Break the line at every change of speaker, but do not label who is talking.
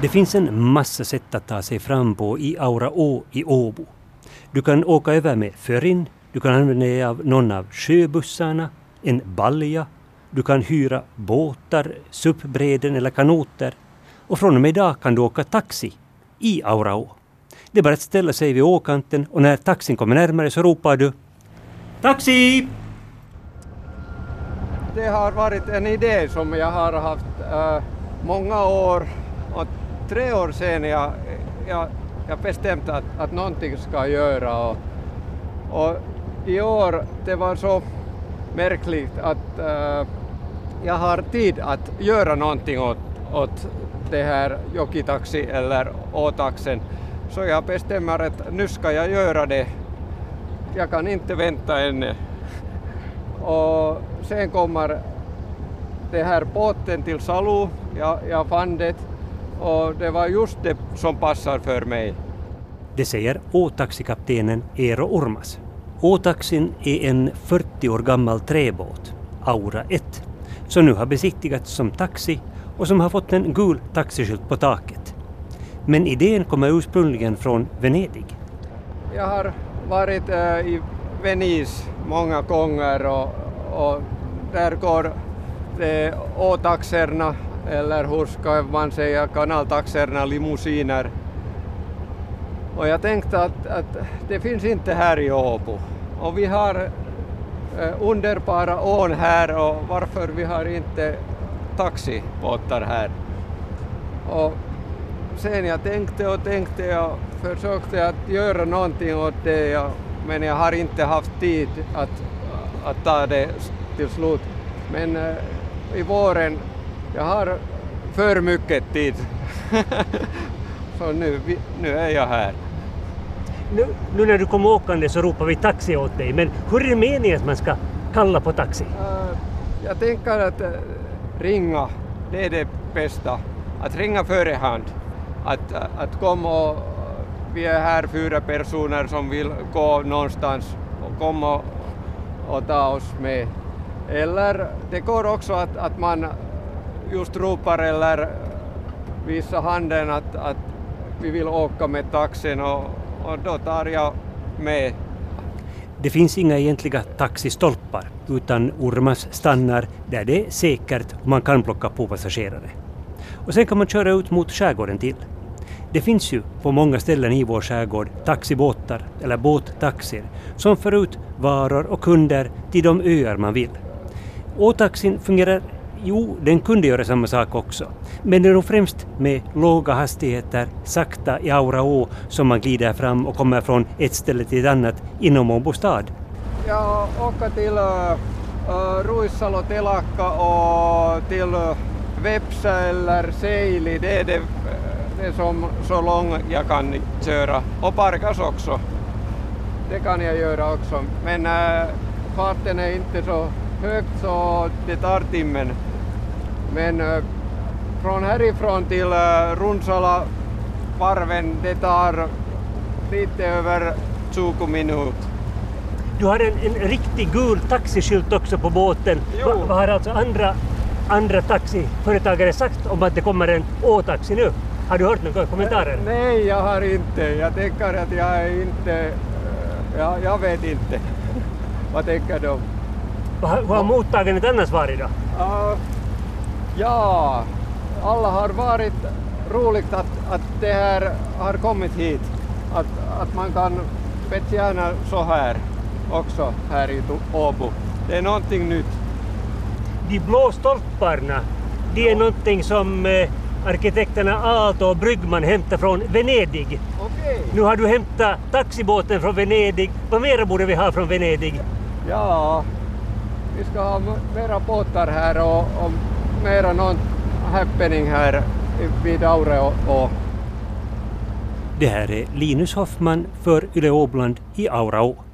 Det finns en massa sätt att ta sig fram på i Auraå i Åbo. Du kan åka över med förin, du kan använda dig av någon av sjöbussarna, en balja, du kan hyra båtar, suppbräden eller kanoter. Och från och med idag kan du åka taxi i Auraå. Det är bara att ställa sig vid åkanten och när taxin kommer närmare så ropar du taxi!
Det har varit en idé som jag har haft många år och 3 år sedan jag bestämde att någonting ska göra och i år det var så märkligt att jag har tid att göra någonting åt det här jokitaxi eller åtaxen. Så jag bestämmer att nu ska jag göra det. Jag kan inte vänta ännu. Och sen kommer det här båten till salu. Jag fann det och det var just det som passar för mig.
Det säger åtaxikaptenen Eero Urmas. Åtaxin är en 40 år gammal träbåt, Aura 1, som nu har besiktigats som taxi och som har fått en gul taxiskylt på taket. Men idén kommer ursprungligen från Venedig.
Jag har varit i Venice många gånger och där går det åtaxerna, eller hur ska man säga, kanaltaxerna, limousiner. Och jag tänkte att det finns inte här i Åbo. Och vi har underbara ån här och varför vi har inte taxibåtar här. Och sen jag tänkte och försökte att göra någonting åt det, men jag har inte haft tid att ta det till slut. Men i våren, jag har för mycket tid. Så nu är jag här.
Nu när du kommer åkande så ropar vi taxi åt dig, men hur är det meningen att man ska kalla på taxi?
Jag tänker att ringa, det är det bästa. Att ringa förehand. Att komma och vi är här 4 personer som vill gå någonstans och komma och ta oss med. Eller det går också att man just ropar eller visar handen att vi vill åka med taxin och då tar jag med.
Det finns inga egentliga taxistolpar utan Urmas stannar där det är säkert och man kan plocka på passagerare. Och sen kan man köra ut mot skärgården till. Det finns ju på många ställen i vår skärgård taxibåtar eller båttaxier som för ut varor och kunder till de öar man vill. Åtaxin fungerar, den kunde göra samma sak också. Men det är nog främst med låga hastigheter, sakta i Auraå som man glider fram och kommer från ett ställe till ett annat inom Åbo stad.
Jag åker till Ruissalo telakka och till Vepsä eller Seili. Det är det som så långt jag kan köra. Och Pargas också. Det kan jag göra också. Men farten är inte så högt så det tar timmen. Men från härifrån till Runsala varven det tar lite över 20 minuter.
Du har en riktig gul taxiskylt också på båten. Vad har alltså andra taxiföretagare sagt om att det kommer en åtaxi nu? Har du hört några kommentarer?
Nej, jag har inte. Jag tänker att jag är inte... Jag vet inte. Vad tänker du?
Vad har mottagandet annars varit då?
Ja, alla har varit roligt att det här har kommit hit. Att man kan betjäna så här också här i Åbo. Det är någonting nytt.
De blå stolparna, det är någonting som arkitekterna Aalto och Bryggman hämtar från Venedig.
Okej.
Nu har du hämtat taxibåten från Venedig. Vad mer borde vi ha från Venedig?
Ja, vi ska ha mera båtar här och mera någon happening här vid Auraå.
Det här är Linus Hoffman för Yle Åboland i Auraå.